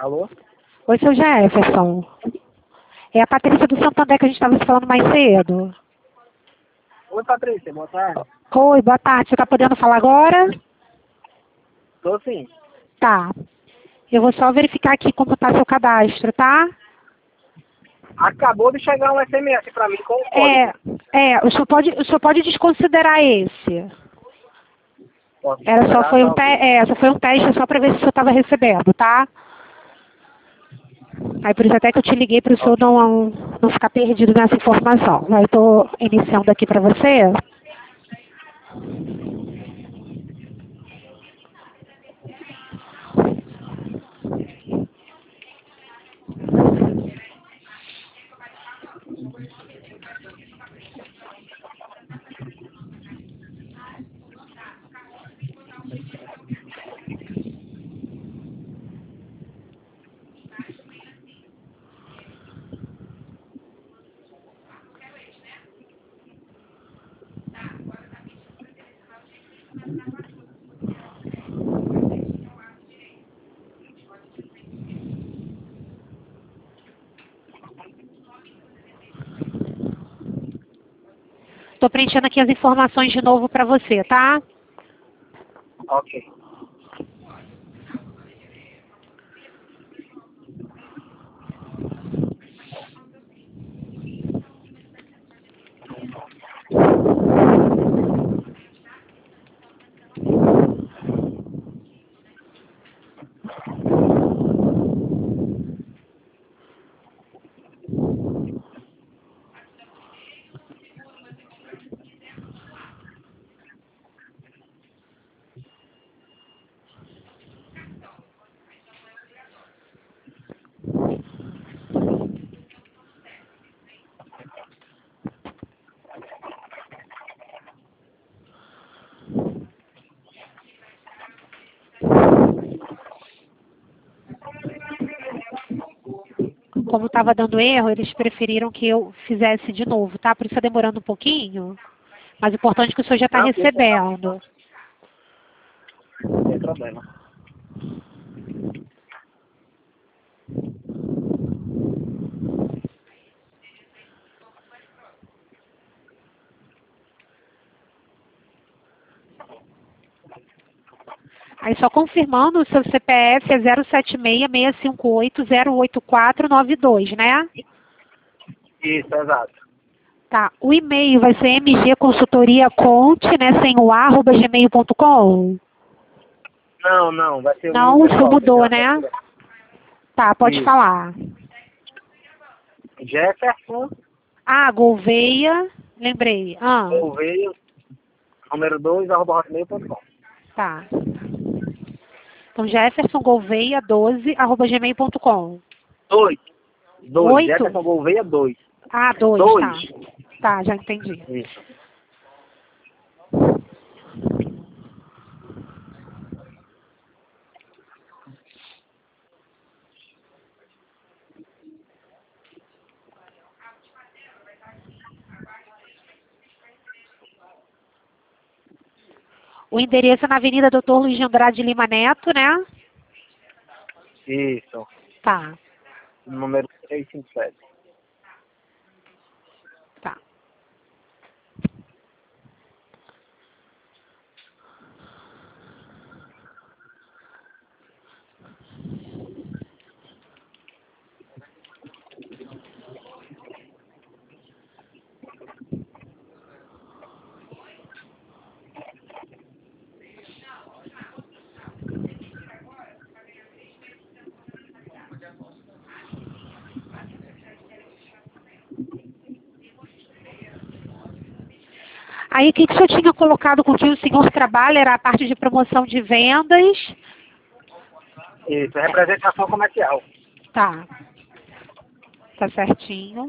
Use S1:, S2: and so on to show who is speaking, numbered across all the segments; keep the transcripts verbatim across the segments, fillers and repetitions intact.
S1: Alô?
S2: Oi, seu Jefferson. É a Patrícia do Santander que a gente estava se falando mais cedo.
S1: Oi, Patrícia, boa tarde.
S2: Oi, boa tarde. Você está podendo falar agora?
S1: Tô sim.
S2: Tá. Eu vou só verificar aqui como está seu cadastro, tá?
S1: Acabou de chegar um S M S pra mim com o
S2: É,
S1: código.
S2: é, o senhor pode, o senhor pode desconsiderar esse.
S1: Posso
S2: Era só
S1: esperar,
S2: foi
S1: tá
S2: um te,
S1: ok.
S2: é, só foi um teste só para ver se o senhor estava recebendo, tá? Aí por isso até que eu te liguei para o senhor
S1: Ok.
S2: não, não ficar perdido nessa informação. Aí eu estou iniciando aqui para você. Estou preenchendo aqui as informações de novo para você, tá?
S1: Ok.
S2: Como estava dando erro, eles preferiram que eu fizesse de novo, tá? Por isso está demorando um pouquinho. Mas o importante é que o senhor já está
S1: Tranquilo, sem problema.
S2: recebendo.
S1: Sem problema.
S2: Aí só confirmando, o seu C P F é zero sete seis, seis cinco oito, zero oito quatro nove dois, né?
S1: Isso, exato.
S2: Tá. O e-mail vai ser mgconsultoriaconte, né? Sem o a, arroba gmail ponto com.
S1: Não, não, vai ser o meu
S2: Não, o senhor
S1: pessoal,
S2: mudou,
S1: entendeu?
S2: né? Tá, pode
S1: Isso.
S2: falar.
S1: Jefferson,
S2: Ah, Gouveia, lembrei. Ah,
S1: Gouveia, número dois, arroba hotmail ponto com.
S2: tá. Então, Jefferson Gouveia doze, arroba gmail ponto com.
S1: Dois. Dois.
S2: Oito?
S1: Jefferson Gouveia, dois.
S2: Ah, dois,
S1: Dois.
S2: tá. Tá, já entendi.
S1: Isso.
S2: O endereço é na Avenida Doutor Luiz de Andrade de Lima Neto, né?
S1: Isso.
S2: Tá,
S1: Número trezentos e cinquenta e sete.
S2: tá. Aí, o que, que o senhor tinha colocado com que o senhor trabalha? Era a parte de promoção de vendas?
S1: Isso, representação comercial.
S2: Tá, tá certinho.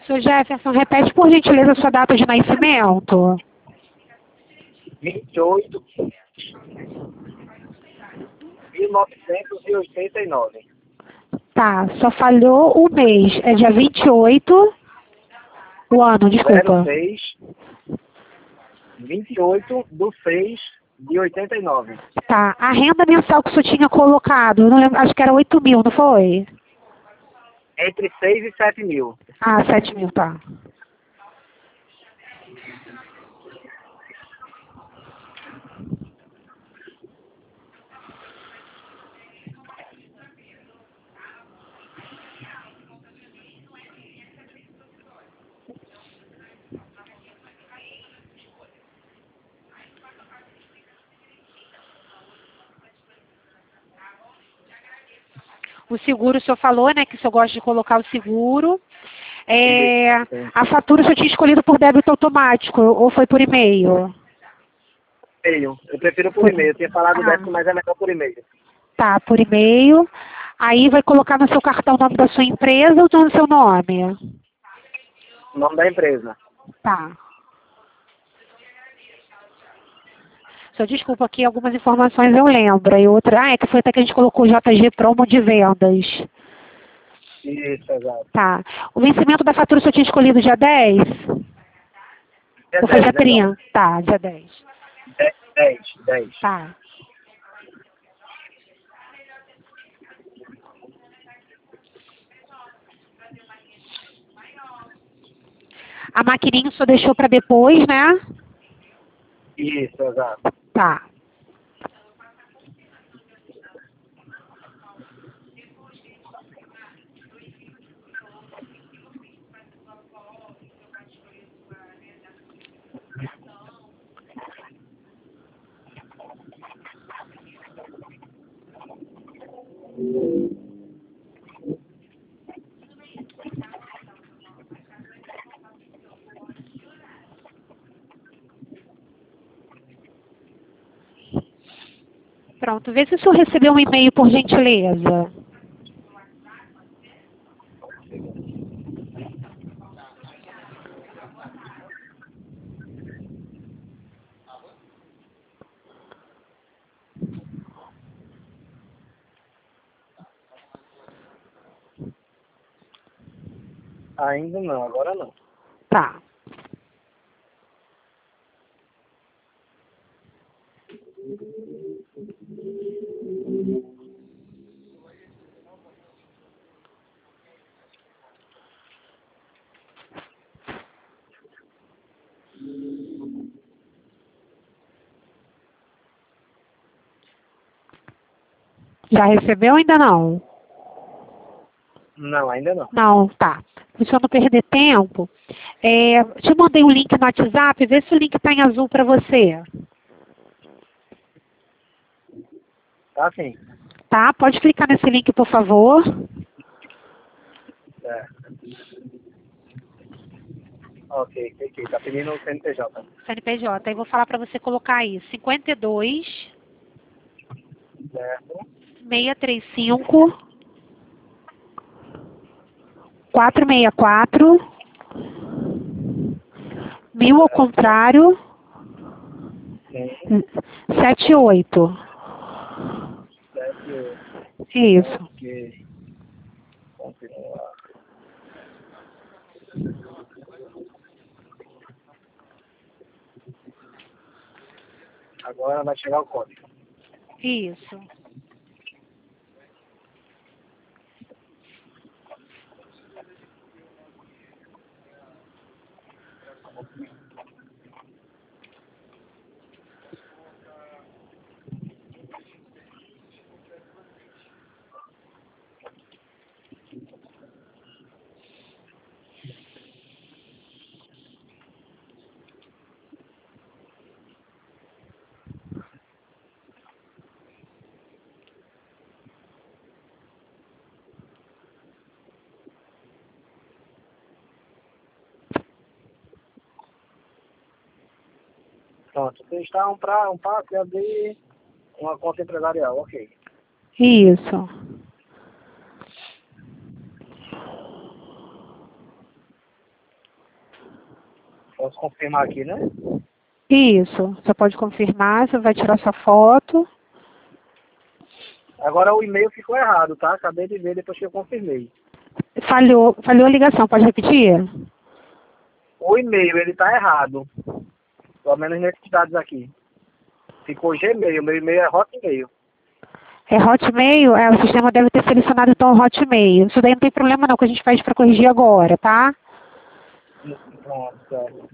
S2: Senhor Jefferson, repete por gentileza a sua data de nascimento.
S1: vinte e oito mil novecentos e oitenta e nove.
S2: Tá, só falhou o mês. É dia vinte e oito. O ano, desculpa.
S1: zero seis vinte e oito do seis de oitenta e nove.
S2: Tá, a renda mensal que o senhor tinha colocado, não lembro, acho que era oito mil, não foi?
S1: Entre seis e sete mil.
S2: Ah, sete mil, tá. O seguro, o senhor falou, né, que o senhor gosta de colocar o seguro. É, a fatura o senhor tinha escolhido por débito automático ou foi por e-mail?
S1: E-mail. Eu prefiro por
S2: Por-
S1: e-mail. Eu tinha falado
S2: Ah.
S1: dessa, mas é melhor por e-mail.
S2: Tá, por e-mail. Aí vai colocar no seu cartão o nome da sua empresa ou no seu nome?
S1: O nome da empresa.
S2: Tá. Só desculpa aqui, algumas informações eu lembro. E outra, ah, é que foi até que a gente colocou J G Promo de vendas.
S1: Isso, exato.
S2: Tá. O vencimento da fatura o senhor tinha escolhido dia dez?
S1: É
S2: Ou foi dia
S1: dez, é
S2: trinta? Tá, dia dez.
S1: dez, dez.
S2: Tá. A maquininha o senhor deixou para depois, né?
S1: Isso, exato.
S2: Tá. Pronto, vê se o senhor recebeu um e-mail por gentileza.
S1: Ainda não, agora não.
S2: Tá. Já recebeu ou ainda não?
S1: Não, ainda não.
S2: Não, tá. Para o senhor não perder tempo, é, te mandei um link no WhatsApp, vê se o link está em azul para você.
S1: Tá sim.
S2: Tá? Pode clicar nesse link, por favor.
S1: É. Ok, ok. Tá pedindo o C N P J.
S2: C N P J. Aí vou falar para você colocar aí. cinquenta e dois,
S1: Certo.
S2: seiscentos e trinta e cinco, quatrocentos e sessenta e quatro, mil ao contrário,
S1: Sim.
S2: setenta e oito.
S1: Sete, oito.
S2: Isso.
S1: Ok. Continuar. Agora vai chegar o código.
S2: Isso.
S1: Pronto. Você está um, pra, um passo de abrir uma conta empresarial. Ok.
S2: Isso.
S1: Posso confirmar aqui, né?
S2: Isso, você pode confirmar, você vai tirar sua foto.
S1: Agora o e-mail ficou errado, tá? Acabei de ver depois que eu confirmei.
S2: Falhou, falhou a ligação, pode repetir?
S1: O e-mail, ele tá errado. Pelo menos nesses dados aqui. Ficou Gmail, meu e-mail é Hotmail.
S2: É Hotmail? É, o sistema deve ter selecionado então Hotmail. Isso daí não tem problema não, que a gente faz para corrigir agora, tá?
S1: Pronto, certo.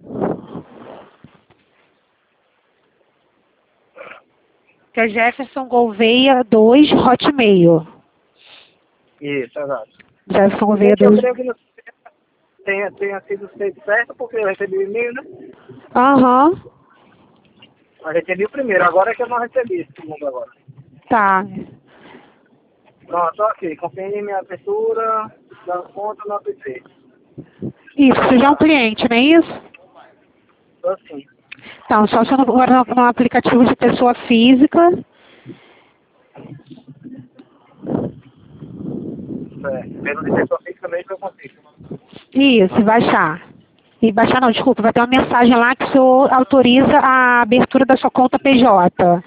S2: Que é Jefferson Gouveia dois Hotmail.
S1: Isso, exato.
S2: Jefferson Gouveia
S1: Gente, eu
S2: dois.
S1: creio que não tenha, tenha sido feito certo, porque eu recebi o e-mail, né?
S2: Aham.
S1: Eu recebi o primeiro, agora é que eu não recebi esse segundo agora.
S2: Tá.
S1: Pronto, ok. Confirme minha abertura da conta no app.
S2: Isso, você já é um cliente, não é isso?
S1: Tô sim.
S2: Então, só se no, agora no, no aplicativo de pessoa física.
S1: Certo. Pelo de pessoa física também que eu consigo.
S2: Isso, e baixar. E baixar não, desculpa, vai ter uma mensagem lá que o senhor autoriza a abertura da sua conta P J.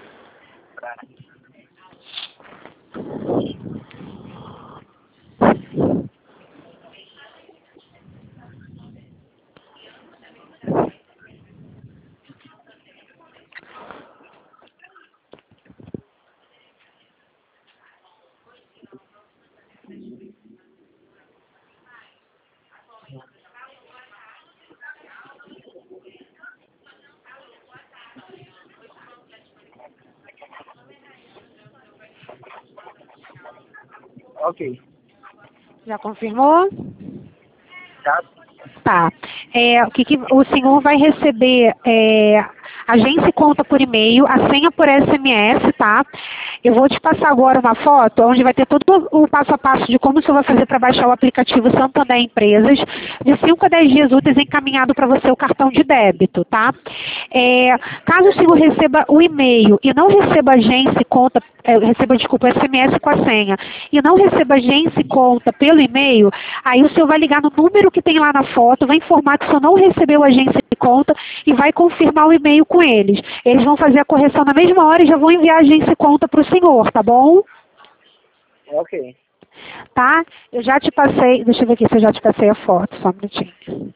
S1: Ok.
S2: Já confirmou?
S1: Tá?
S2: Tá. É, o que, que o senhor vai receber? É, agência e conta por e-mail, a senha por S M S, tá? Eu vou te passar agora uma foto onde vai ter todo o passo a passo de como o senhor vai fazer para baixar o aplicativo Santander Empresas, de cinco a dez dias úteis encaminhado para você o cartão de débito, tá? É, caso o senhor receba o e-mail e não receba agência e conta, é, receba, desculpa, S M S com a senha, e não receba agência e conta pelo e-mail, aí o senhor vai ligar no número que tem lá na foto, vai informar que o senhor não recebeu agência e conta e vai confirmar o e-mail com eles. Eles vão fazer a correção na mesma hora e já vão enviar a agência e conta para o senhor, tá bom?
S1: Ok.
S2: Tá? Eu já te passei, deixa eu ver aqui se eu já te passei a foto, só um minutinho.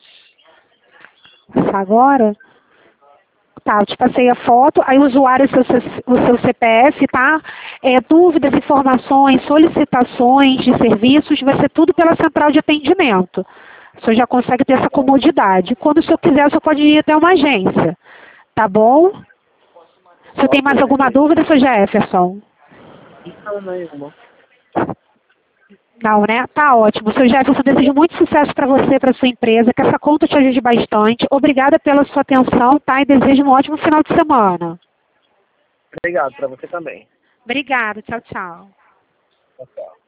S2: Agora? Tá, eu te passei a foto, aí o usuário, o seu, o seu C P F, tá? É, dúvidas, informações, solicitações de serviços, vai ser tudo pela central de atendimento. O senhor já consegue ter essa comodidade. Quando o senhor quiser, o senhor pode ir até uma agência. Tá bom? O senhor tem mais alguma dúvida, senhor Jefferson?
S1: Não, nenhuma.
S2: Não, né? Tá ótimo. Seu Jefferson, eu desejo muito sucesso para você, para sua empresa, que essa conta te ajude bastante. Obrigada pela sua atenção, tá? E desejo um ótimo final de semana.
S1: Obrigado, para você também.
S2: Obrigada. Tchau, tchau.
S1: Tchau, tchau.